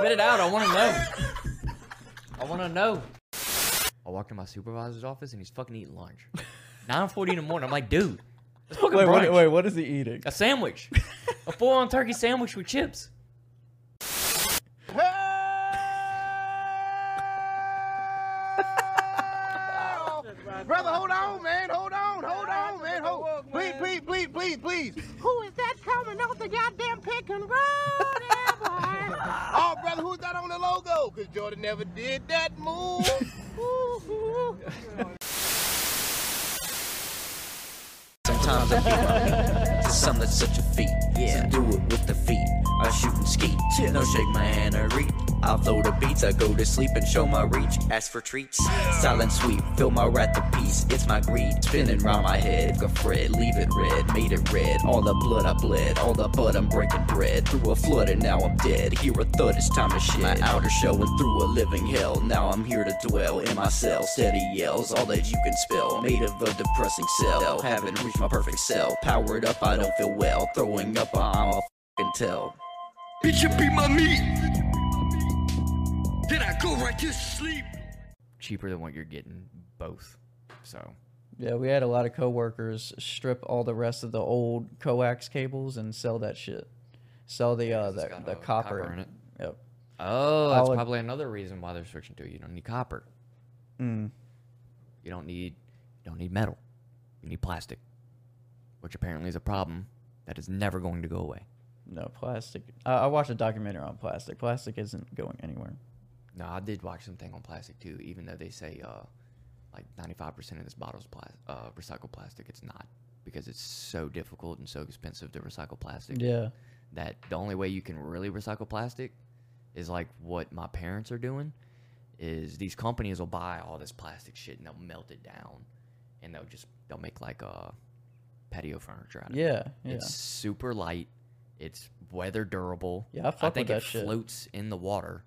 Spit it out. I want to know. I want to know. I walked to my supervisor's office and he's fucking eating lunch. 9:40 in the morning. I'm like, dude, it's fucking brunch. Wait, what is he eating? A sandwich. A full-on turkey sandwich with chips. Brother, hold on, man. Hold on, man. Please. Who is that coming off the goddamn pick and roll there, boy? Oh, brother, who's that on the logo? Because Jordan never did that move. Sometimes I feel to some that's such a feat. Yeah. So do it with the feet. I shoot and ski. No shake my hand or reach. I'll flow the beats. I go to sleep and show my reach. Ask for treats. Silent sweep. Fill my wrath of peace. It's my greed. Spinning round my head. Go Fred. Leave it red. Made it red. All the blood I bled. All the blood I'm breaking bread. Through a flood and now I'm dead. Hear a thud. It's time to shed. My outer shell went through a living hell. Now I'm here to dwell in my cell. Steady yells. All that you can spell. Made of a depressing cell. Haven't reached my perfect cell. Powered up. I don't feel well. Throwing up. I'm a f***ing tell. Bitch, you be my meat. Then I go right to sleep. Cheaper than what you're getting both. So. Yeah, we had a lot of coworkers strip all the rest of the old coax cables and sell that shit. Sell the copper in it. Yep. Oh, that's probably another reason why they're switching to it. You don't need copper. Mm. You don't need metal. You need plastic, which apparently is a problem that is never going to go away. No, plastic. I watched a documentary on plastic. Plastic isn't going anywhere. No, I did watch something on plastic too. Even though they say like 95% of this bottle's recycled plastic, it's not, because it's so difficult and so expensive to recycle plastic. Yeah. That the only way you can really recycle plastic is like what my parents are doing. Is these companies will buy all this plastic shit and they'll melt it down, and they'll make like patio furniture out of it. Yeah. It's super light. It's weather durable. Yeah, I think with it that shit. floats in the water.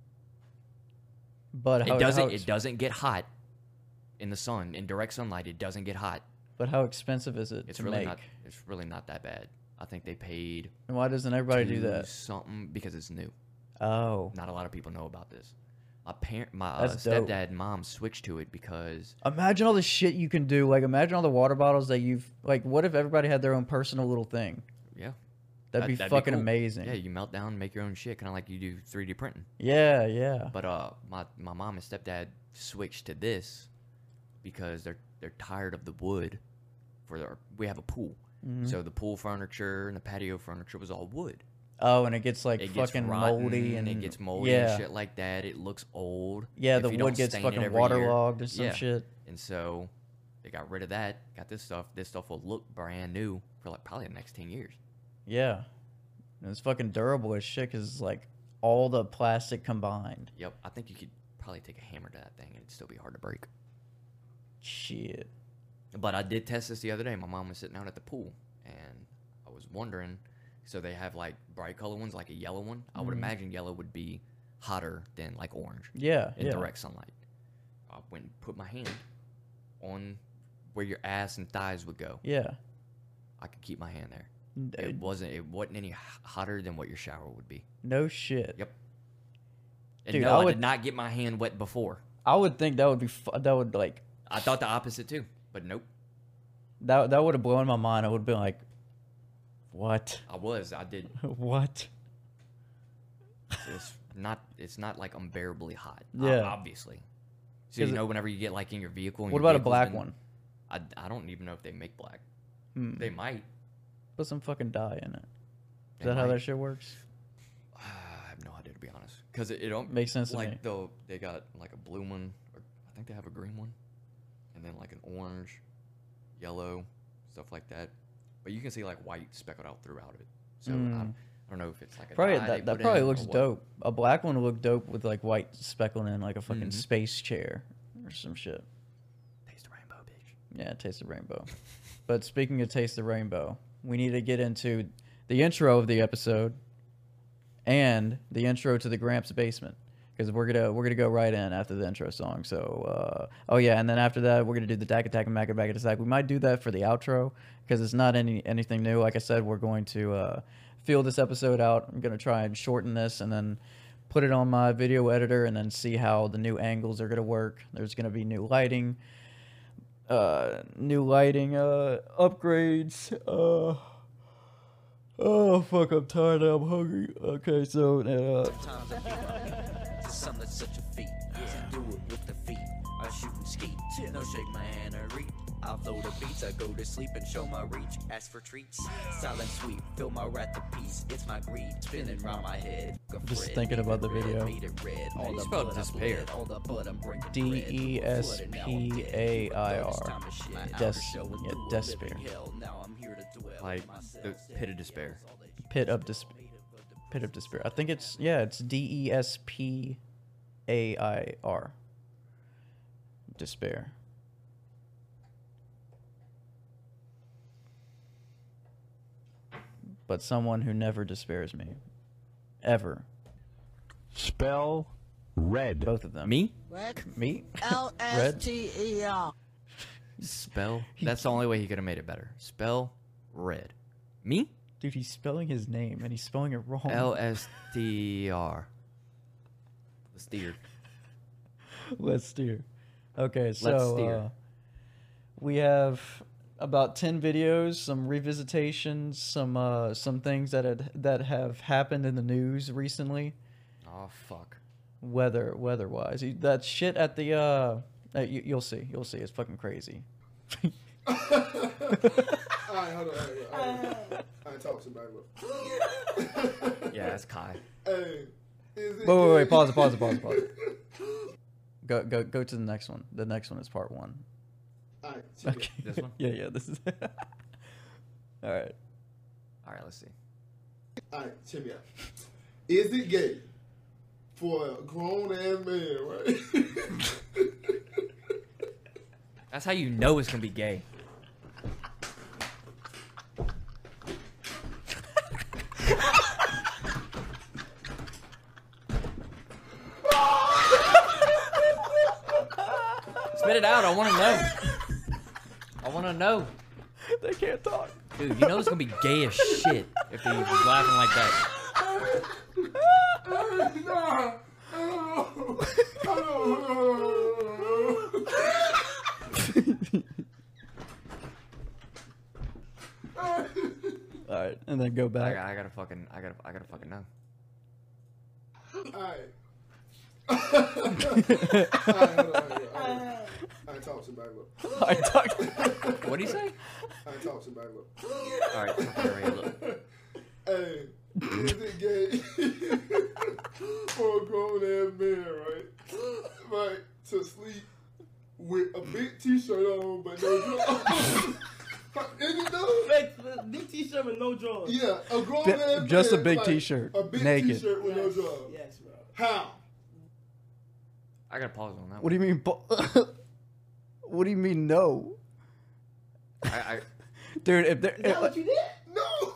But it doesn't get hot in the sun. In direct sunlight, it doesn't get hot. But how expensive is it to make? It's really not that bad. I think they paid. And why doesn't everybody do that? Something, because it's new. Oh. Not a lot of people know about this. My That's dope. stepdad and mom switched to it because. Imagine all the shit you can do. Like, imagine all the water bottles that you've. Like, what if everybody had their own personal little thing? Yeah. That'd be fucking amazing. Yeah, you melt down and make your own shit, kind of like you do 3D printing. Yeah, yeah. But my mom and stepdad switched to this because they're tired of the wood. We have a pool, so the pool furniture and the patio furniture was all wood. Oh, and it gets like It fucking gets rotten, moldy and it gets moldy and shit like that. It looks old. Yeah, if the you wood don't gets stain it fucking every waterlogged year. or some shit. And so they got rid of that. Got this stuff. This stuff will look brand new for like probably the next 10 years. Yeah. And it's fucking durable as shit because it's like all the plastic combined. Yep. I think you could probably take a hammer to that thing and it'd still be hard to break. Shit. But I did test this the other day. My mom was sitting out at the pool and I was wondering, so they have like bright color ones, like a yellow one. I would imagine yellow would be hotter than like orange. Yeah. In direct sunlight. I went and put my hand on where your ass and thighs would go. Yeah. I could keep my hand there. It wasn't any hotter than what your shower would be. No shit. Yep. And Dude, no, I would did not get my hand wet before. I would think that would be that would like. I thought the opposite too, but nope. That would have blown my mind. I would have been like, what? I did. What? It's not like unbearably hot. Yeah. Obviously. So whenever you get like in your vehicle. And what your about a black one? I don't even know if they make black. Hmm. They might. Put some fucking dye in it. Is that how that shit works? I have no idea, to be honest. Because it don't makes sense to me. Like they got like a blue one, or I think they have a green one, and then like an orange, yellow, stuff like that. But you can see like white speckled out throughout it. So I don't know if it's like a probably dye that probably looks dope. A black one would look dope with like white speckled in, like a fucking space chair or some shit. Taste the rainbow, bitch. Yeah, taste the rainbow. But speaking of taste the rainbow, we need to get into the intro of the episode and the intro to the Gramps basement, because we're gonna go right in after the intro song. So oh yeah, and then after that we're gonna do the Dak Attack and Mac Attack. We might do that for the outro because it's not anything new. Like I said, we're going to feel this episode out. I'm gonna try and shorten this and then put it on my video editor and then see how the new angles are gonna work. There's gonna be new lighting upgrades. Oh fuck, I'm tired. I'm hungry. Okay, so Some that's such a feat. Do it with the feet. I shoot and ski. No shake my hand or reach. I'll flow the beats. I go to sleep and show my reach. Ask for treats. Silent sweep. Fill my wrath to peace. It's my greed. Spinning round my head. Just thinking about the video. Made it red. All the spelled blood I despair. bled. All the blood I'm bringing. DESPAIR. Despair. Like the pit of despair. Pit of despair. I think it's DESPAIR. Despair. But someone who never despairs me. Ever. Spell red. Both of them. Me? Me? L-S-T-E-R. Spell. That's the only way he could have made it better. Spell red. Me? Dude, he's spelling his name and he's spelling it wrong. LSTR. Steer. Let's steer. Okay, so Let's steer. We have about 10 videos, some revisitations, some things that have happened in the news recently. Oh fuck. Weather-wise, that shit at the you'll see, it's fucking crazy. Alright, hold on. I talk to somebody. Yeah, that's Kai. Hey, is it Wait, gay? pause. Go to the next one. The next one is part 1. Alright, check it. Okay. This one? Yeah, this is all right. All right, let's see. Alright, check me out. Is it gay for a grown ass man, right? That's how you know it's gonna be gay. Spit it out. I want to know. I want to know. They can't talk. Dude, you know it's gonna be gay as shit if they was laughing like that. All right, and then go back. I gotta fucking know. Alright. Alright, hold on. I talk to somebody. Look. I talk. What do you say? I talk to somebody. Look. All right, okay, look. Hey, is it gay for a grown ass man, right? Right, to sleep with a big t-shirt on but no drawers? Is it though? Big t-shirt with no drawers. Yeah, a grown ass man. Just a big like, t-shirt, A big naked. t-shirt with no drawers. Yes, bro. How? I gotta pause on that. What do you mean? What do you mean? No, I dude. If Is that what you did? No!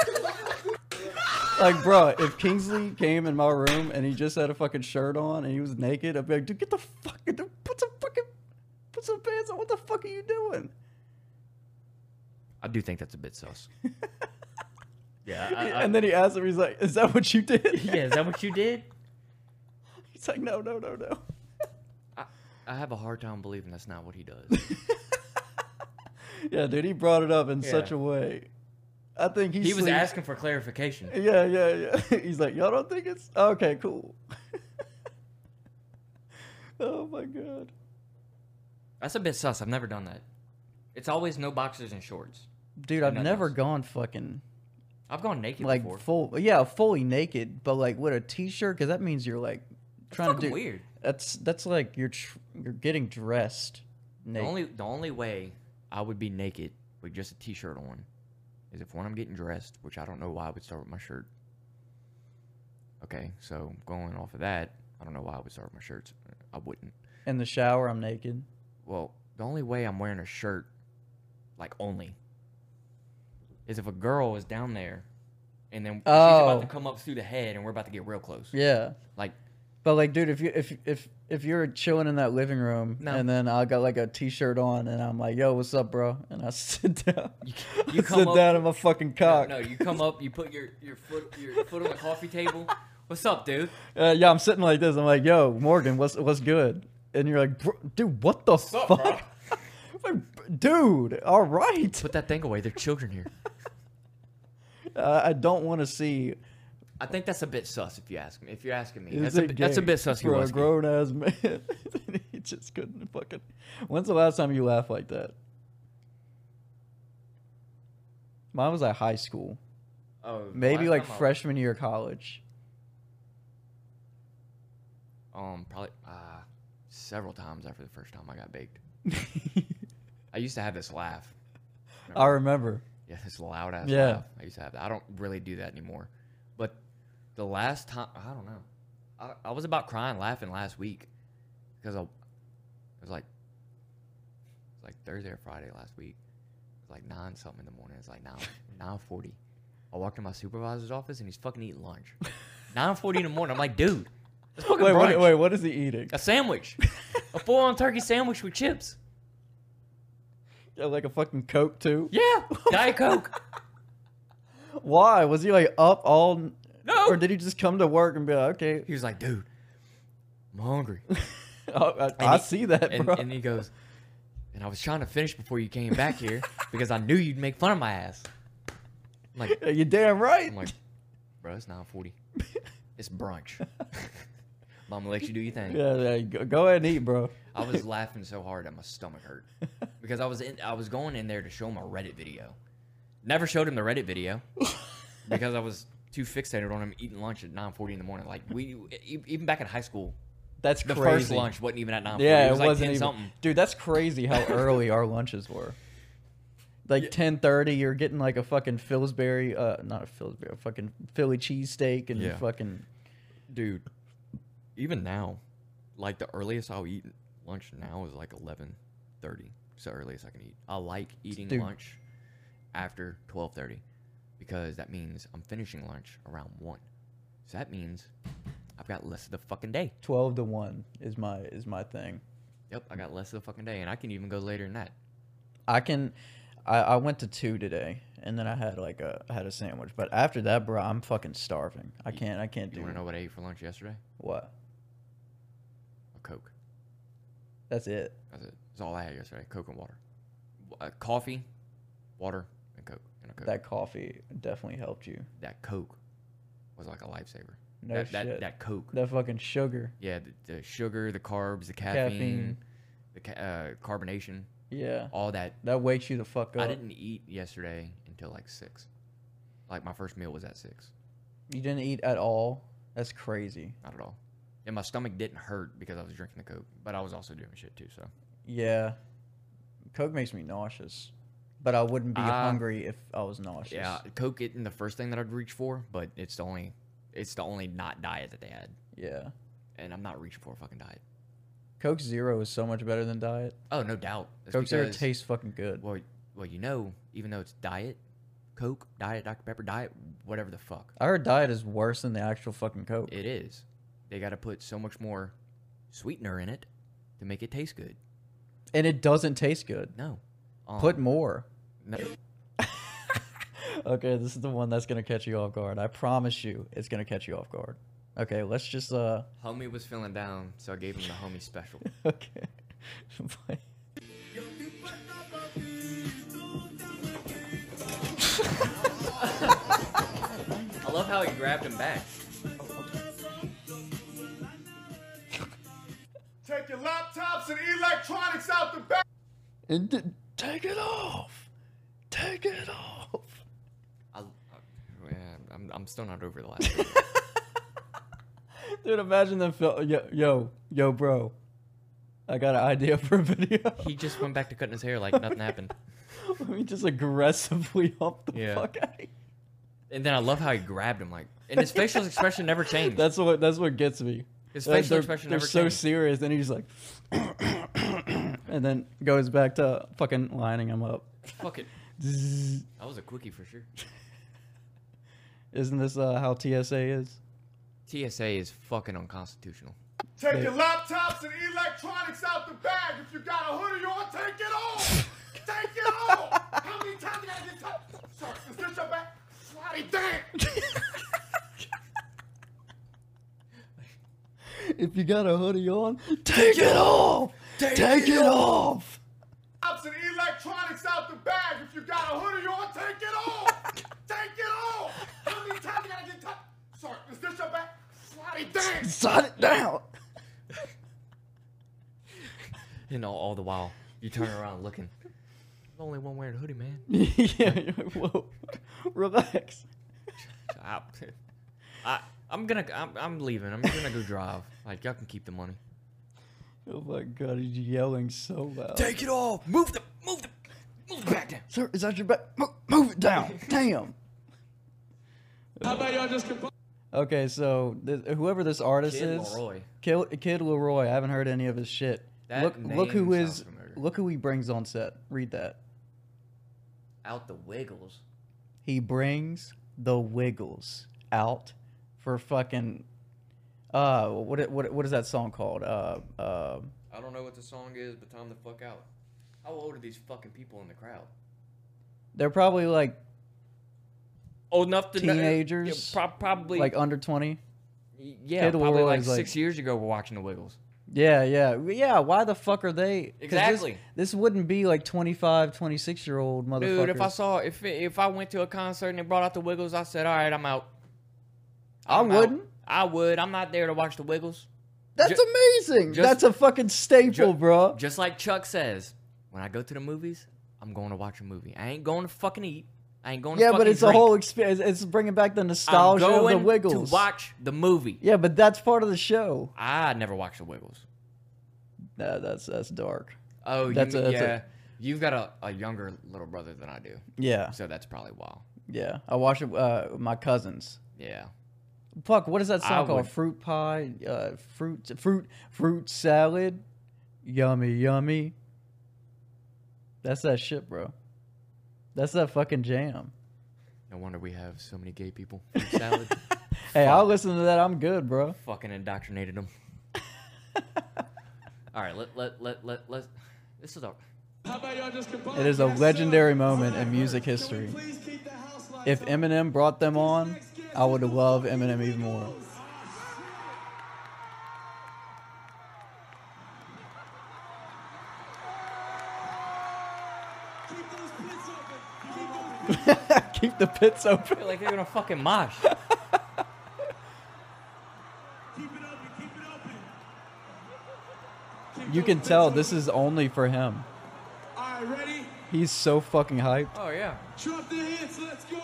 like, bro, if Kingsley came in my room and he just had a fucking shirt on and he was naked, I'd be like, dude, get the fuck, put some pants on. What the fuck are you doing? I do think that's a bit sus. Yeah. And then he asked him, he's like, "Is that what you did?" Yeah, is that what you did? He's like, "No." I have a hard time believing that's not what he does. Yeah, dude, he brought it up in Yeah. such a way. I think He was asking for clarification. Yeah. He's like, "Y'all don't think it's okay? Cool." Oh my god, That's a bit sus. I've never done that. It's always no boxers and shorts. dude, I've Nothing never else. gone fucking I've gone naked like before. fully naked, but like with a t-shirt, because that means you're like trying to Fucking do weird. That's like you're getting dressed The naked. only way I would be naked with just a t-shirt on is if when I'm getting dressed, which I don't know why I would start with my shirt. Okay, so going off of that, I don't know why I would start with my shirts. I wouldn't. In the shower, I'm naked. Well, the only way I'm wearing a shirt, like only, is if a girl is down there, and then she's about to come up through the head, and we're about to get real close. Yeah, Like, but like, dude, if you're chilling in that living room, No. and then I got like a t-shirt on, and I'm like, "Yo, what's up, bro?" And I sit down. you I come sit up, down on my fucking cock. No, you come up, you put your foot on the coffee table What's up, dude? Yeah, I'm sitting like this. I'm like, yo, Morgan, what's good? And you're like, dude, what the fuck? up, Like, dude, all right. Put that thing away. There are children here. I don't want to see. I think that's a bit sus if you ask me. If you're asking me, Is that's a, it that's a gay bit sus. for a grown ass man. He just couldn't fucking. When's the last time you laughed like that? Mine was at high school. Oh, Maybe last like time freshman year of college. Probably several times after the first time I got baked. I used to have this laugh. I remember. Yeah, this loud ass Yeah. laugh. I used to have that. I don't really do that anymore. But the last time, I don't know. I was about crying laughing last week because it was like Thursday or Friday last week. It was like 9 something in the morning. It's like 9:40. I walked in my supervisor's office and he's fucking eating lunch. 9:40 in the morning. I'm like, dude, let's fucking brunch. Wait, what is he eating? A sandwich. A full-on turkey sandwich with chips. Yeah, like a fucking Coke too? Yeah, Diet Coke. Why? Was he like up all? No. Or did he just come to work and be like, okay? He was like, dude, I'm hungry. I see that, And, bro. and he goes, and I was trying to finish before you came back here because I knew you'd make fun of my ass. I'm like, Yeah, you're damn right. I'm like, bro, it's 9:40. It's brunch. Mama let you do your thing. Yeah, go ahead and eat, bro. I was laughing so hard that my stomach hurt because I was going in there to show him a Reddit video. Never showed him the Reddit video because I was too fixated on him eating lunch at 9:40 in the morning. Like even back in high school, That's the crazy. first lunch wasn't even at 9:40. Yeah, it was like wasn't 10 even. something. Dude, that's crazy how early our lunches were. Like 10:30, you're getting like a fucking Pillsbury, not a Pillsbury, a fucking Philly cheesesteak and Yeah. fucking. Dude, even now, like the earliest I'll eat lunch now is like 11:30. It's the earliest I can eat. I like eating Dude. lunch after 12:30 because that means I'm finishing lunch around 1. So that means I've got less of the fucking day. 12 to 1 is my thing. Yep, I got less of the fucking day, and I can even go later than that. I went to 2 today, and then I had a sandwich. But after that, bro, I'm fucking starving. I can't You do want to know what I ate for lunch yesterday? what. A Coke. That's it. That's it. That's all I had yesterday. Coke and water. Coffee, water, and Coke. And a Coke. That coffee definitely helped you. That Coke was like a lifesaver. No that, shit. That Coke. That fucking sugar. Yeah, the sugar, the carbs, the caffeine, the carbonation, Yeah. all that. That wakes you the fuck up. I didn't eat yesterday until like 6. Like my first meal was at 6. You didn't eat at all? That's crazy. Not at all. And my stomach didn't hurt because I was drinking the Coke, but I was also doing shit too. So Yeah. Coke makes me nauseous. But I wouldn't be hungry if I was nauseous. yeah, Coke isn't the first thing that I'd reach for, but it's the only not diet that they had, Yeah. and I'm not reaching for a fucking diet. Coke Zero is so much better than Diet. Oh, no doubt. That's Coke Zero because- tastes fucking good. well, even though it's diet Coke, diet Dr Pepper, diet whatever the fuck. I heard Diet is worse than the actual fucking Coke. It is. They got to put so much more sweetener in it to make it taste good. And it doesn't taste good. No. Put more. No. Okay, this is the one that's going to catch you off guard. I promise you it's going to catch you off guard. Okay, let's just Homie was feeling down, so I gave him the homie special. okay. I love how he grabbed him back. Take your laptops and electronics out the back. And take it off. Take it off. Yeah, I'm still not over the last video. Dude, imagine them yo, bro. I got an idea for a video. He just went back to cutting his hair like nothing happened. Let me just aggressively hump the Yeah. fuck out of you. And then I love how he grabbed him, like, and his facial expression never changed. That's what gets me. His Like, facial expression they're never so changed. serious, then he's like, and then goes back to fucking lining him up. Fuck it. That was a quickie for sure. Isn't this how TSA is? TSA is fucking unconstitutional. Take your laptops and electronics out the bag. If you got a hoodie on, take it off. Take it off. How many times you gotta get touched? Sorry, is this your bag? Slide it down. If you got a hoodie on, take it off. Take it off. Pops and electronics out the bag. If you got a hoodie on, take it off. Take it off. How many times you gotta get touched? Sorry, is this your bag? Slide it down. Slide it down. You know, all the while you turn around looking. There's only one wearing a hoodie, man. Yeah, you're like, whoa, relax. I'm leaving. I'm gonna go drive. Like, y'all can keep the money. Oh my god, he's yelling so loud. Take it off. Move the back down. Sir, is that your back? Move it down. Damn. How about y'all just Okay, so whoever this artist Kid is, Leroy. Kid Leroy. I haven't heard any of his shit. That Look who name is. sounds familiar. Look who he brings on set. Read that. Out the Wiggles. He brings the Wiggles out for fucking. What is that song called? I don't know what the song is, but time the fuck out. How old are these fucking people in the crowd? They're probably like Old enough to teenagers, probably like under 20. yeah, Kid probably Leroy like is like- 6 years ago we're watching the Wiggles. Yeah. Why the fuck are they? 'Cause Exactly. This wouldn't be like 25, 26-year-old motherfuckers. Dude, if I went to a concert and they brought out the Wiggles, I said, all right, I'm out. I I'm out. wouldn't. I would. I'm not there to watch the Wiggles. That's amazing. just- That's a fucking staple, bro. Just like Chuck says, when I go to the movies, I'm going to watch a movie. I ain't going to fucking eat. I ain't going to Yeah, fucking but it's drink. a whole experience. It's bringing back the I'm nostalgia of going the Wiggles. to watch the movie. Yeah, but that's part of the show. I never watched the Wiggles. Nah, that's dark. Oh, That's you've got a younger little brother than I do, Yeah, so that's probably why. yeah. I watched it with my cousins. Yeah. Fuck, what is that song I called? would- Fruit pie, fruit salad, yummy. That's that shit, bro. That's that fucking jam. No wonder we have so many gay people. Fruit salad. Hey, I'll listen to that. I'm good, bro. Fucking indoctrinated them. All right, let's. This is a. How about y'all just compose? It is a Yes, sir. legendary moment in Alright, music can we history. please keep the house lights If on? Eminem brought them on, I would love Eminem even more. Keep those pits open. Keep those pits Keep the pits open. feel like they're gonna fucking mosh. Keep it open. Keep it open. Keep You those can pits tell open. this is only for him. All right, ready? He's so fucking hyped. Oh yeah. Drop the hits. Let's go.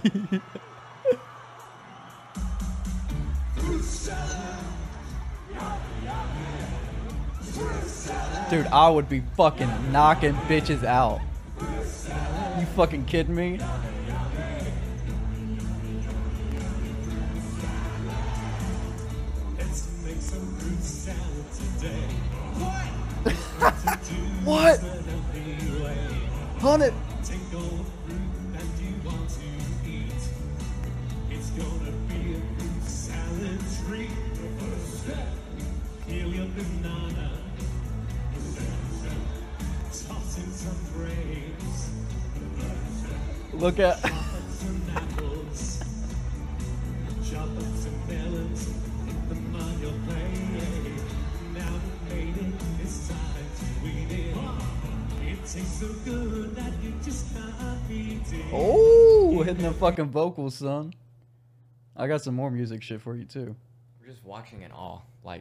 Fruit salad. Dude, I would be fucking knocking bitches out. You fucking kidding me? Let's make some fruit salad today. What? Hunt it. Take all the fruit that you want to eat. It's gonna be a fruit salad treat. Peel your banana. Toss in some grapes. Look at. Some apples. Chop up some melons. Put them on your plate. Now you made it. It's time to eat it. It tastes so good that you just can't beat it. Oh, hitting the fucking vocals, son. I got some more music shit for you too. We're just watching in awe. Like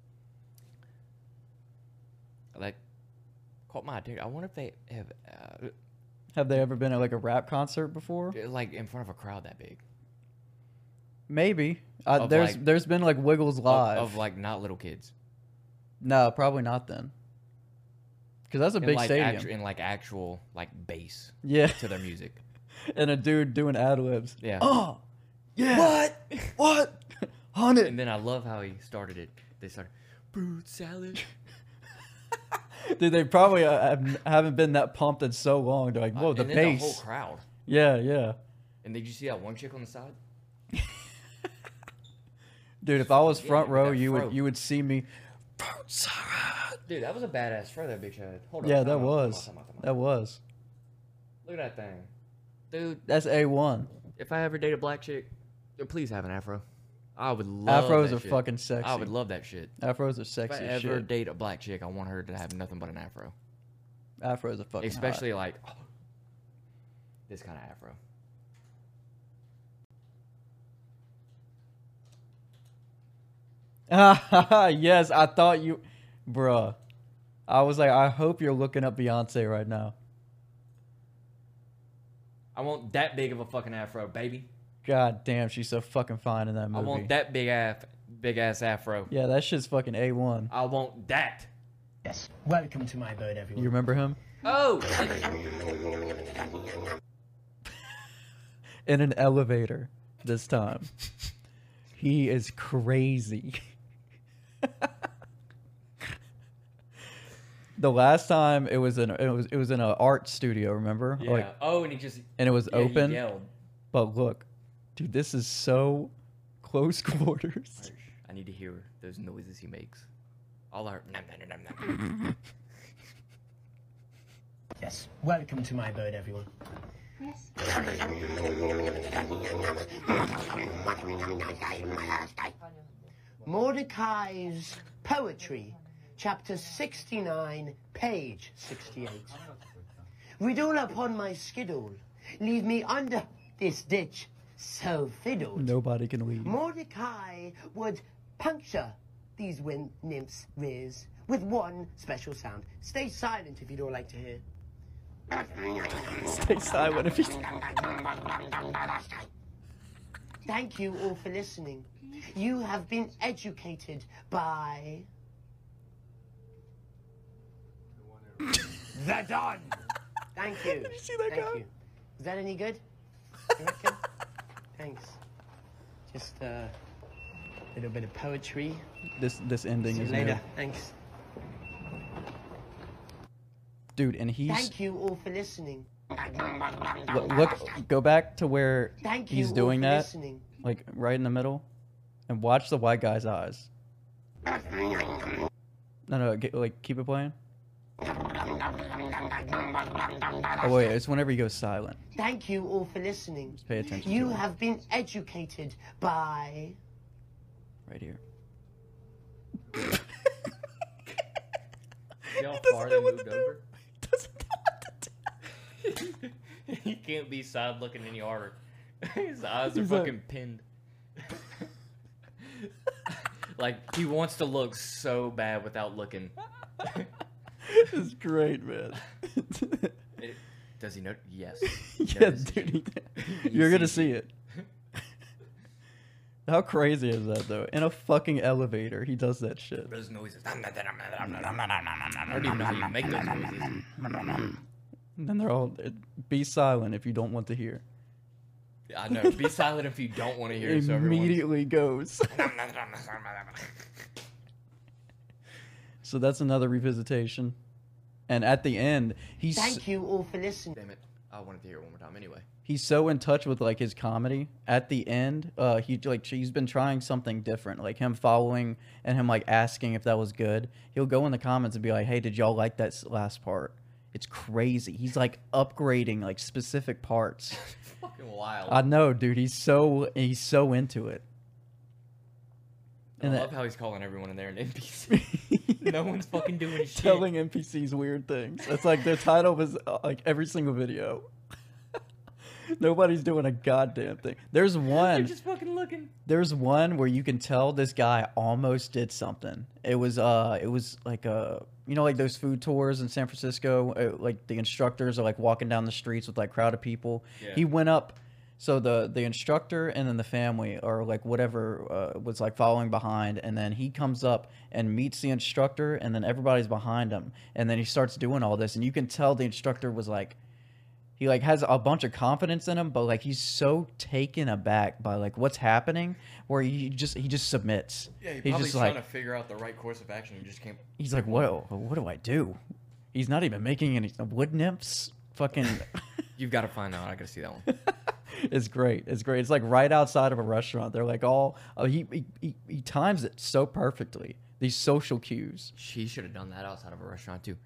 caught my attention. I wonder if they have Have they ever been at like a rap concert before? like in front of a crowd that big. Maybe. Of, like- There's been like Wiggles live. Of like not little kids. No, probably not then. Because that's a big like stadium. in like actual like bass Yeah. to their music. And a dude doing ad libs. Yeah. Oh, yeah. What? Hunt it. And then I love how he started it. They started fruit salad. Dude, they probably haven't been that pumped in so long. They're like, whoa, the and then bass. the whole crowd. Yeah. And did you see that one chick on the side? Dude, if I was Yeah, front with row, that you fro. would see me. Dude, that was a badass fro, that bitch had. Hold on. Yeah, time that out, time was. out, time out, time out. That was. Look at that thing. Dude, That's A1. if I ever date a black chick, please have an afro. I would love Afros that are shit. fucking sexy. I would love that shit. Afros are If sexy I as ever shit. date a black chick, I want her to have nothing but an afro. Afros are fucking Especially like this kind of afro. hot. Yes, I thought you, bruh. I was like, I hope you're looking up Beyonce right now. I want that big of a fucking afro, baby. God damn, she's so fucking fine in that movie. I want that big ass afro. Yeah, that shit's fucking A1. I want that. Yes. Welcome to my bird, everyone. You remember him? Oh, In an elevator this time. He is crazy. The last time it was in an art studio, remember? yeah. Like, Oh, and he just and it was yeah, he open. yelled. But look, dude, this is so close quarters. I need to hear those noises he makes. All our nom, nom, nom, nom, nom. Yes. Welcome to my bird, everyone. Mordecai's Poetry, chapter 69, page 68. Riddle upon my skiddle, leave me under this ditch, so fiddled. Nobody can leave. Mordecai would puncture these wind nymphs' rears with one special sound. Stay silent if you don't like to hear. Stay silent if you. Thank you all for listening. You have been educated by the Don. Thank you. Did you see that Thank guy? you. Is that any good? You reckon? Thanks. Just a little bit of poetry. This ending See you is later. new. Thanks. Dude, and he's Thank you all for listening. look, go back to where Thank you he's all doing for that, listening. like right in the middle, and watch the white guy's eyes. No, like keep it playing. Oh wait, it's whenever he goes silent. Thank you all for listening. Just pay attention You to it. have been educated by Right here. See how doesn't far know they what moved to do. over? He doesn't know what to do. He can't be side looking any harder. His eyes are He's like- fucking pinned. Like he wants to look so bad without looking. It's great, man. Does he know? Yes. Yeah, Notices dude. you. You're gonna sees see it. How crazy is that though? In a fucking elevator, he does that shit. Those noises. I don't even know how you make those noises. And then they're all, be silent if you don't want to hear. I know. Be silent if you don't want to hear. So everyone's- Immediately goes. So that's another revisitation. And at the end, Thank you all for listening. Damn it! I wanted to hear it one more time anyway. he's so in touch with like his comedy. At the end, he's been trying something different, like him following and him like asking if that was good. He'll go in the comments and be like, "Hey, did y'all like that last part?" It's crazy. He's like upgrading like specific parts. Fucking wild. I know, dude. He's so into it. I And love how he's calling everyone in there an NPC. No one's fucking doing shit. telling NPCs weird things. It's like their title was like every single video. Nobody's doing a goddamn thing. There's They're one. just fucking looking. There's one where you can tell this guy almost did something. It was like like those food tours in San Francisco. Like the instructors are like walking down the streets with like crowded people. Yeah. He went up. So the instructor and then the family or like whatever was like following behind, and then he comes up and meets the instructor, and then everybody's behind him, and then he starts doing all this, and you can tell the instructor was like, he like has a bunch of confidence in him, but like he's so taken aback by like what's happening, where he just submits. Yeah, he's probably just trying like to figure out the right course of action. He just can't. he's like, what do I do? He's not even making any wood nymphs. Fucking. You've got to find out. I got to see that one. It's great. It's great. It's like right outside of a restaurant. They're like all he times it so perfectly. These social cues. She should have done that outside of a restaurant too.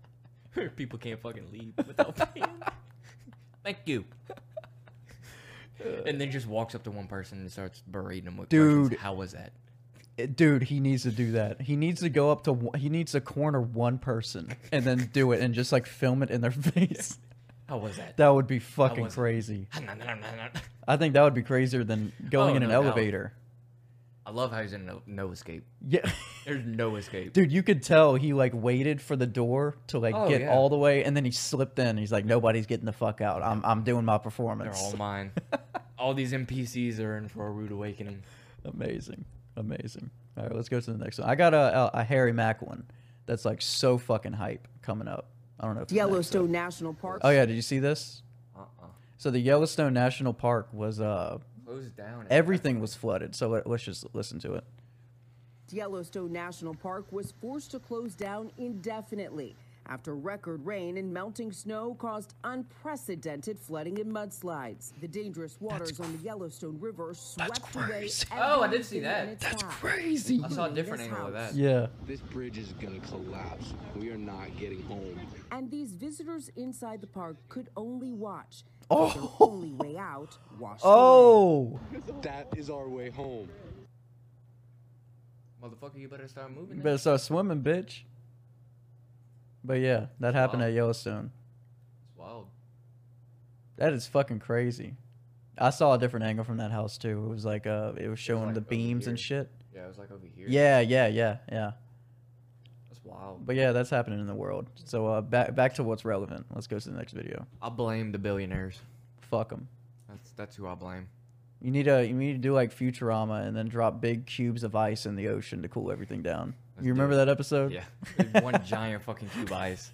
People can't fucking leave without paying. Thank you. And then just walks up to one person and starts berating them with Dude. questions. How was that? Dude, he needs to do that. He needs to go up to. He needs to corner one person and then do it and just like film it in their face. How was that? That would be fucking was it? crazy. I think that would be crazier than going Oh, in an no doubt. elevator. I love how he's in no escape. Yeah. There's no escape. Dude, you could tell he like waited for the door to like Oh, get yeah. all the way, and then he slipped in. He's like, nobody's getting the fuck out. I'm doing my They're performance. all mine. All these NPCs are in for a rude awakening. Amazing, amazing. All right, let's go to the next one. I got a Harry Mack one that's like so fucking hype coming up. I don't know if it's next Yellowstone up. National Park. Oh yeah, did you see this? Uh-uh. So the Yellowstone National Park was Closed down. everything was flooded. So let's just listen to it. Yellowstone National Park was forced to close down indefinitely after record rain and melting snow caused unprecedented flooding and mudslides. The dangerous waters on the Yellowstone River swept away crazy. Oh, I did see everything that. in its That's path, crazy. I saw a including different this angle of house. that. Yeah. This bridge is gonna collapse. We are not getting home. And these visitors inside the park could only watch. Oh. Their only way out washed away. Oh. That is our way home. Motherfucker, you better start moving. You then. better start swimming, bitch. But yeah, that happened Wow. at Yellowstone. It's wild. That is fucking crazy. I saw a different angle from that house too. It was like it was showing like the over beams and here. shit. Yeah, it was like over here. Yeah. That's wild. But yeah, that's happening in the world. So back to what's relevant. Let's go to the next video. I blame the billionaires. Fuck them. That's who I blame. You need to do like Futurama and then drop big cubes of ice in the ocean to cool everything down. Let's You do remember it. that episode? Yeah. One giant fucking cube of ice.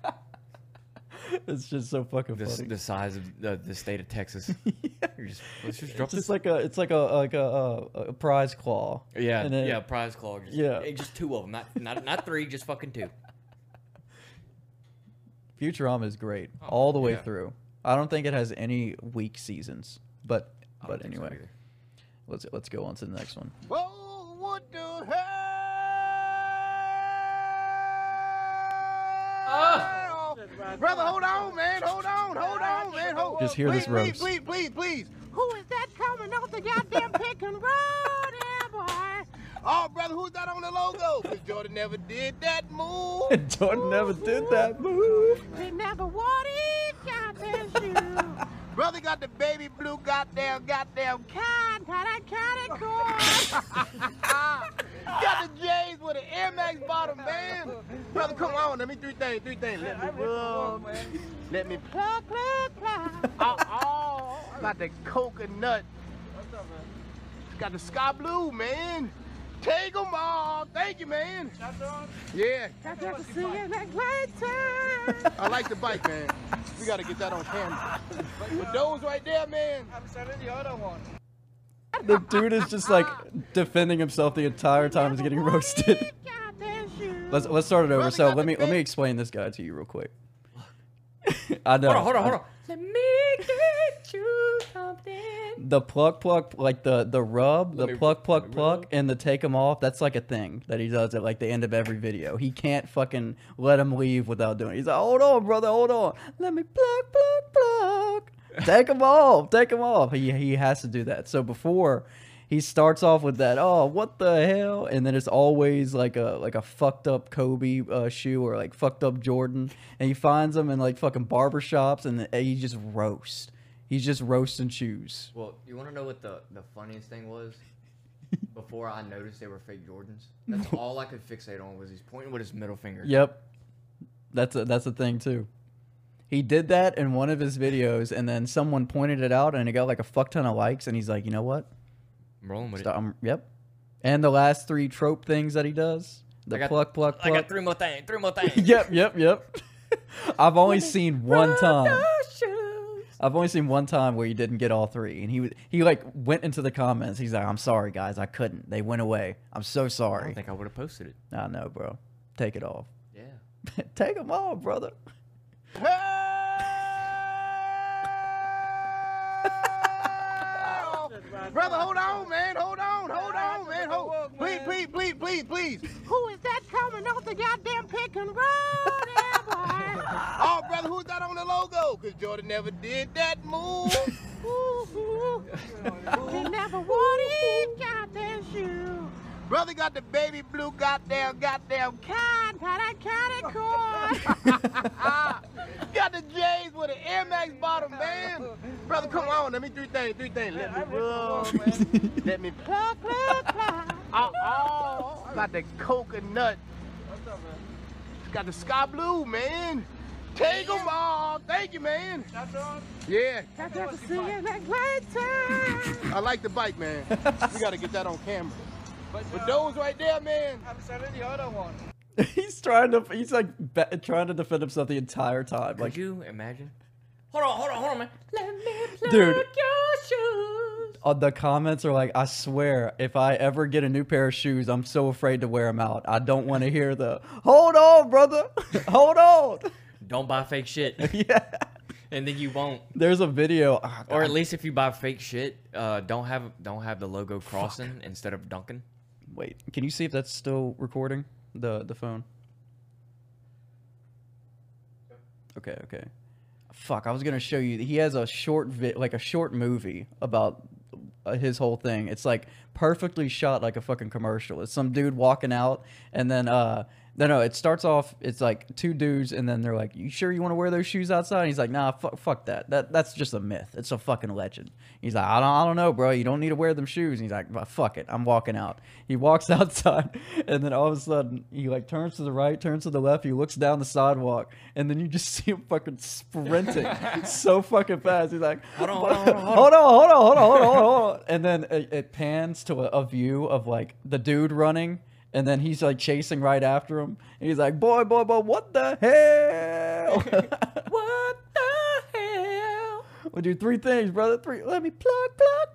It's just so fucking funny. The size of the state of Texas. Let's just drop It's this. just like a prize claw. Yeah, And then- yeah, prize claw. Just, Yeah. just two of them, not three, just fucking two. Futurama is great all the way yeah. through. I don't think it has any weak seasons, but I don't think so anyway, either. let's go on to the next one. Oh, what the hell? Brother, hold on, man. Hold on, man. Hold. Just hear this roast. Please. Who is that coming off the goddamn pick and roll there, boy? Oh, brother, who's that on the logo? Because Jordan never did that move. Jordan never did that move. He never wore his goddamn shoes. Brother got the baby blue goddamn kind of cord. Got the J's with an Air Max bottom, man. Brother, come on. Let me three things. Let me rub. Let me plug. Got the coconut. Got the sky blue, man. Take them all. Thank you, man. Yeah. I like the bike, man. We got to get that on camera. But those right there, man. I'm selling the other one. The dude is just like defending himself the entire time he's getting roasted. Let's start it over. So let me explain this guy to you real quick. I know. Hold on. Let me get you something. The pluck, like the rub, the me- pluck, let me rub. and the take him off. That's like a thing that he does at like the end of every video. He can't fucking let him leave without doing it. He's like, hold on, brother, hold on. Let me pluck. Take him off. He has to do that. So before he starts off with that, oh, what the hell? And then it's always like a fucked up Kobe shoe or like fucked up Jordan. And he finds them in like fucking barbershops and he just roast. He's just roasting shoes. Well, you want to know what the funniest thing was? Before I noticed they were fake Jordans, that's all I could fixate on was he's pointing with his middle finger. Yep. That's a thing too. He did that in one of his videos and then someone pointed it out and it got like a fuck ton of likes and he's like, you know what? I'm rolling with Yep. And the last 3 trope things that he does. The pluck. I got three more things. Yep. I've only seen one time. I've only seen one time where he didn't get all 3, and he like went into the comments. He's like, "I'm sorry, guys, I couldn't. They went away. I'm so I sorry." don't think I would have posted it. I know, bro. Take it off. Yeah. Take them off, brother. Brother, hold on, man. Hold on, man. Please. Who is that coming off the goddamn pick and roll there, boy? Oh, brother, who's that on the logo? Because Jordan never did that move. They never wanted goddamn shoe. Brother got the baby blue goddamn kind, got the J's with an Air Max bottom, man. Brother, come on, let me three things. Let me rub, let me plug. Got the coconut. Got the sky blue, man. Take them all. Thank you, man. Yeah. I like the bike, man. We got to get that on camera. But those right there, man. He's like trying to defend himself the entire time. Could you imagine? Hold on, man. Let me plug Dude. your shoes. The comments are like, I swear, if I ever get a new pair of shoes, I'm so afraid to wear them out. I don't want to hear the, hold on, brother. Hold on. Don't buy fake shit. Yeah. And then you won't. There's a video. Or at least if you buy fake shit, don't have the logo crossing instead of Duncan. Wait, can you see if that's still recording? The phone. Okay. Fuck, I was gonna show you. He has a short a short movie about his whole thing. It's like perfectly shot like a fucking commercial. It's some dude walking out, and then no, it starts off. It's like two dudes, and then they're like, "You sure you want to wear those shoes outside?" And he's like, "Nah, fuck that. That's just a myth. It's a fucking legend." He's like, I don't know, bro. You don't need to wear them shoes." And he's like, "Fuck it, I'm walking out." He walks outside, and then all of a sudden, he like turns to the right, turns to the left. He looks down the sidewalk, and then you just see him fucking sprinting so fucking fast. He's like, Hold hold on. And then it pans to a view of like the dude running. And then he's like chasing right after him. And he's like, boy, what the hell? What the hell? We'll do three things, brother. Let me plug.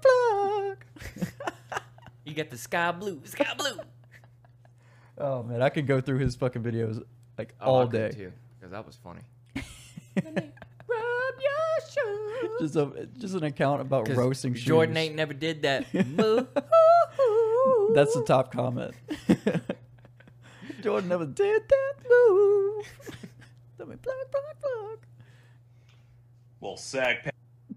You get the sky blue. Oh, man. I could go through his fucking videos like all day. Too, because that was funny. Rub your shoes. Just an account about roasting shoes. Jordan ain't never did that. That's the top comment. Jordan never did that move. Let me plug. Well, sag.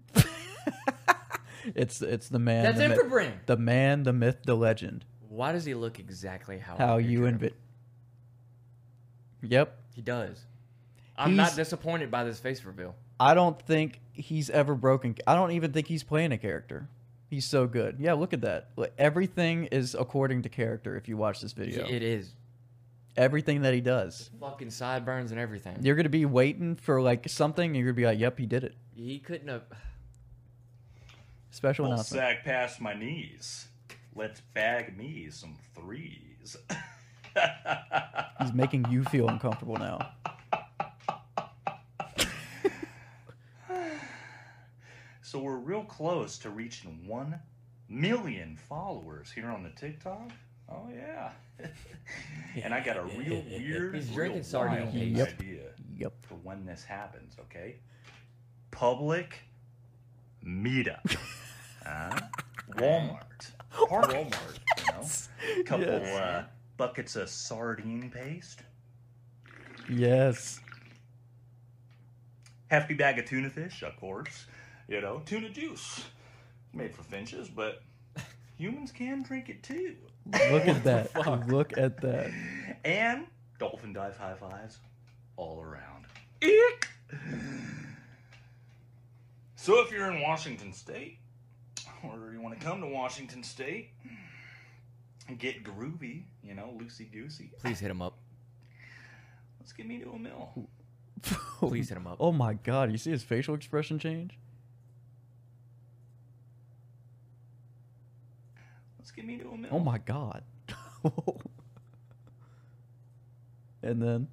It's the man. That's the him for Brennan. The man, the myth, the legend. Why does he look exactly How you envision? Yep. He does. I'm not disappointed by this face reveal. I don't think he's ever broken. I don't even think he's playing a character. He's so good. Yeah, look at that. Everything is according to character if you watch this video. It is. Everything that he does. Fucking sideburns and everything. You're going to be waiting for like something and you're going to be like, yep, he did it. He couldn't have. Special Well, announcement. sag past my knees. Let's bag me some threes. He's making you feel uncomfortable now. So we're real close to reaching 1 million followers here on the TikTok. Oh yeah. And I got a real weird, He's real drinking sardine wild paste. idea Yep. for when this happens. Okay. Public meetup. Walmart. Walmart. You know, couple Yes. buckets of sardine paste. Yes. Hefty bag of tuna fish, of course. You know, tuna juice. Made for finches, but humans can drink it too. Look at that. Look at that. And dolphin dive high fives all around. Eek! So if you're in Washington State, or you want to come to Washington State and get groovy, you know, loosey-goosey, Please hit him up. let's get me to a mill. Please hit him up. Oh my God. You see his facial expression change? Let's get me to a mill. Oh my God. And then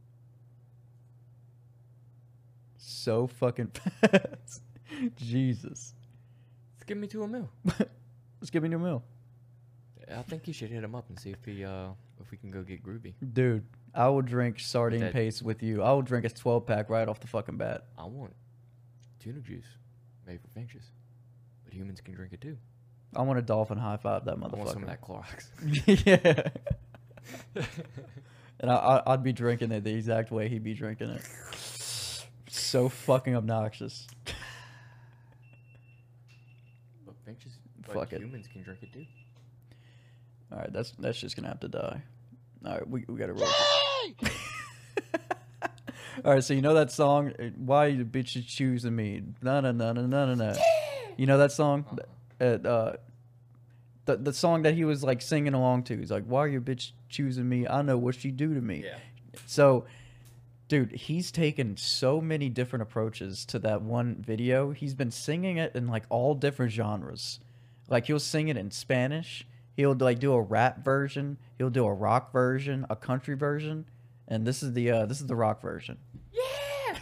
so fucking fast. Jesus. Let's give me to a mill. Let's give me a meal. I think you should hit him up and see if we can go get groovy. Dude, I will drink sardine That- paste with you. I will drink a 12-pack right off the fucking bat. I want tuna juice made for finches, but humans can drink it too. I want a dolphin high five that motherfucker. I want some of that Clorox. Yeah. And I'd be drinking it the exact way he'd be drinking it. So fucking obnoxious. But fuck it. humans can drink it too. All right, that's just gonna have to die. All right, we gotta roll. All right, so you know that song? Why you bitches choosing me? No, no, no, no, no, no, no. You know that song? The song that he was like singing along to. He's like, "Why are you bitch choosing me? I know what she do to me." Yeah. So, dude, he's taken so many different approaches to that one video. He's been singing it in like all different genres. Like he'll sing it in Spanish. He'll like do a rap version. He'll do a rock version, a country version, and this is the rock version. Yeah!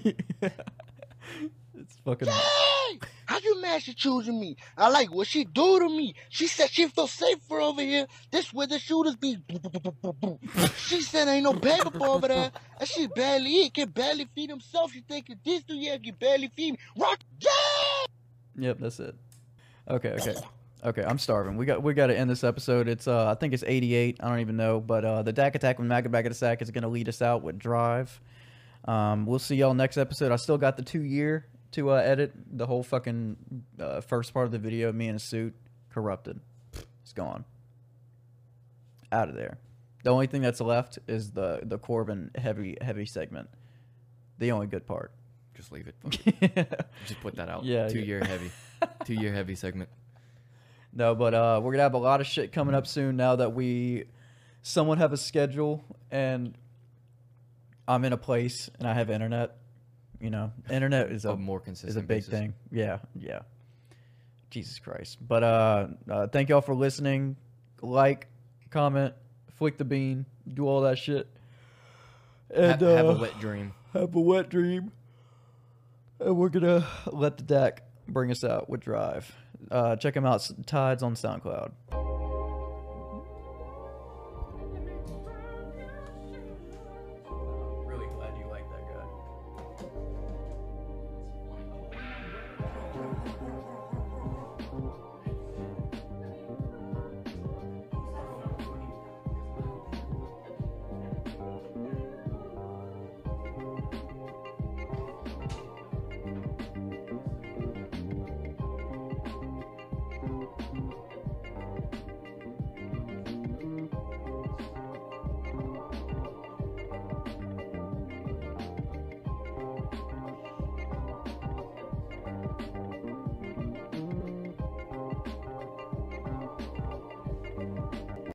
It's fucking. Hey! How you mad she choosing me? I like what she do to me. She said she feel safer over here. This where the shooters be. She said ain't no baby over there. And she barely eat, can barely feed himself. She thinking this do yeah, can barely feed me. Rock. Yeah! Yep, that's it. Okay, I'm starving. We got to end this episode. It's I think it's 88. I don't even know, but the Dak Attack with Mac Back of the Sack is gonna lead us out with Drive. We'll see y'all next episode. I still got the 2 year to edit the whole fucking first part of the video. Me in a suit, corrupted. It's gone. Out of there. The only thing that's left is the Corbin heavy segment. The only good part. Just leave it. Fuck it. Just put that out. Yeah. 2 year heavy. 2 year heavy segment. No, but we're gonna have a lot of shit coming up soon now that we somewhat have a schedule and I'm in a place and I have internet. You know, internet is a more consistent is a big basis. thing. Yeah. Jesus Christ. But thank y'all for listening. Like, comment, flick the bean, do all that shit. And Have a wet dream. Have a wet dream. And we're gonna let the Dak bring us out with Drive. Check him out, Tides on SoundCloud. Really glad you like that guy.